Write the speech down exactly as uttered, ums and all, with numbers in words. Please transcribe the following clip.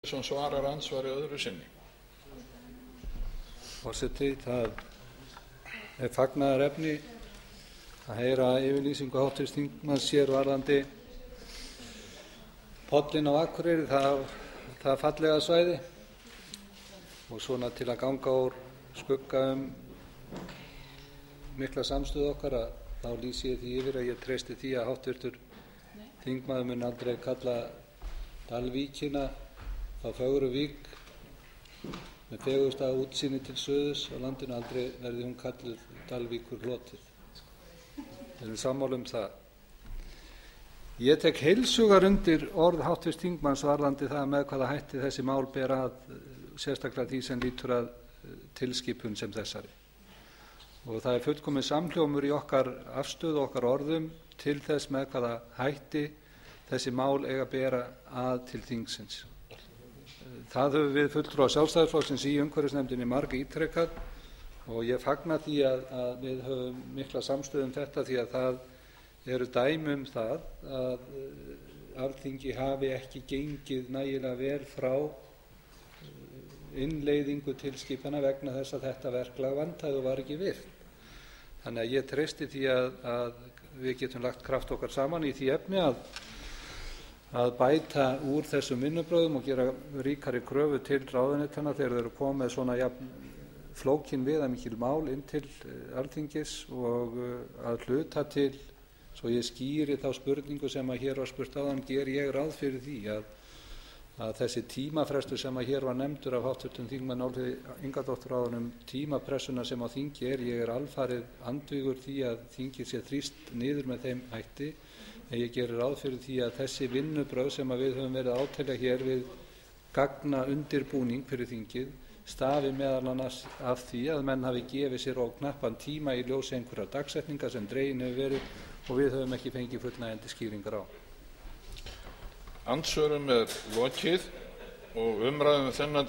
sem svarar andsvari öðru sinni. Forseti, það er fagnaðarefni að heyra yfirlýsingu háttvirts þingmanns hér varðandi pollinn á Akureyri, það, það fallega svæði, og svona til að ganga úr skugga um mikla samstöðu okkar, að þá lýsi ég því yfir að ég treysti því að háttvirtur þingmaður mun aldrei kalla Dalvíkina þá fögru vík með fegursta útsýni til suðurs á landinu, aldrei verði hún kalluð Dalvíkur hlotið. Við erum sammála um það. Ég tek heilshugar undir orð háttvirts þingmanns varðandi það með hvaða hætti þessi mál ber að, sérstaklega því sem lýtur að tilskipun sem þessari. Og það er fullkomið samhljómur í okkar afstöðu, okkar orðum til þess með hvaða hætti þessi mál eiga að bera að til þingsins. Það höfum við fulltrúar Sjálfstæðisflokksins í umhverfisnefndinni marg ítrekað, og ég fagna því að, að við höfum mikla samstöðu um þetta, því að það eru dæmi um það að Alþingi hafi ekki gengið nægilega vel frá innleiðingu tilskipana vegna þess að þetta verklag vantaði og var ekki virt. Þannig að ég treysti því að, að við getum lagt kraft okkar saman í því efni að að bæta úr þessum vinnubrögðum og gera ríkari kröfu til ráðuneytanna þegar þeir eru komið með svona jafn flókin viðamikil mál inn til Alþingis, og að hluta til, svo ég skýri þá spurningu sem að hér var spurt áðan, ger ég ráð fyrir því að, að þessi tímafrestur sem að hér var nefndur af háttvirtum þingmanni Álfheiði Ingadóttur áðan um tímapressuna sem á þingi er, ég er alfarið andvígur því að þingið sé þrýst niður með þeim hætti. En ég gerir ráð fyrir því að þessi vinnubrögð sem að við höfum verið að átelja hér við gagna undirbúning fyrir þingið stafi meðal annars af því að menn hafi gefið sér á knappan tíma í ljósi einhverjar dagsetningar sem dregin hefur verið og við höfum ekki fengið fullnægjandi skýringar á. Andsvörum er lokið og umræðum um þennan